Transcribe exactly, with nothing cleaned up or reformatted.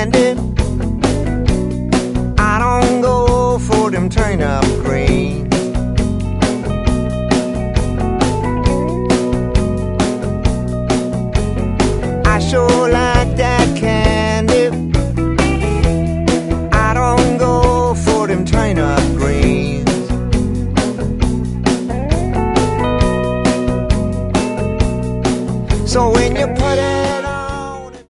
candy. I don't go for them turnip greens. I sure like that candy. I don't go for them turnip greens. So when you put it